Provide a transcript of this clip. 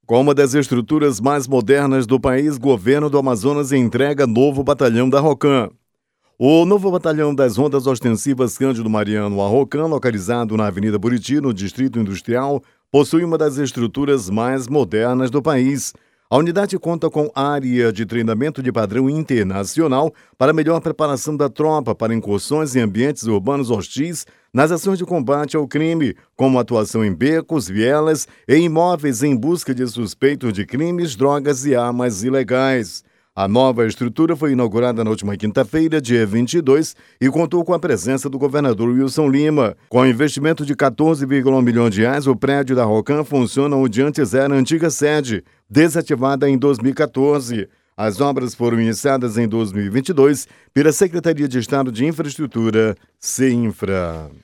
Com uma das estruturas mais modernas do país, governo do Amazonas entrega novo batalhão da ROCAM. O novo batalhão das Rondas Ostensivas Cândido Mariano, a ROCAM, localizado na Avenida Buriti, no Distrito Industrial, possui uma das estruturas mais modernas do país. A unidade conta com área de treinamento de padrão internacional para melhor preparação da tropa para incursões em ambientes urbanos hostis nas ações de combate ao crime, como atuação em becos, vielas e imóveis em busca de suspeitos de crimes, drogas e armas ilegais. A nova estrutura foi inaugurada na última quinta-feira, dia 22, e contou com a presença do governador Wilson Lima. Com investimento de 14,1 milhões de reais, o prédio da ROCAM funciona onde antes era a antiga sede, desativada em 2014. As obras foram iniciadas em 2022 pela Secretaria de Estado de Infraestrutura, CEINFRA.